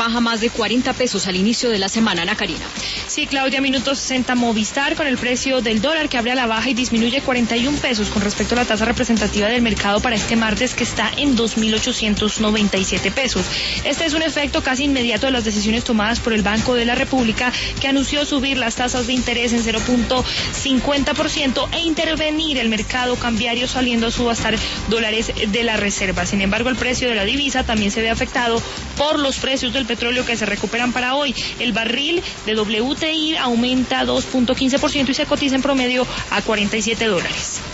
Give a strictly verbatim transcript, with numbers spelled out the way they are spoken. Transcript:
baja más de cuarenta pesos al inicio de la semana, Ana Karina. Sí, Claudia, minuto sesenta Movistar con el precio del dólar que abre a la baja y disminuye cuarenta y un pesos con respecto a la tasa representativa del mercado para este martes, que está en dos mil ochocientos noventa y siete pesos. Este es un efecto casi inmediato de las decisiones tomadas por el Banco de la República, que anunció subir las tasas de interés en cero punto cincuenta por ciento e intervenir el mercado cambiario saliendo a subastar dólares de la reserva. Sin embargo, el precio de la divisa también se ve afectado por los precios del petróleo que se recuperan para hoy. El barril de W T I aumenta dos punto quince por ciento y se cotiza en promedio a cuarenta y siete dólares.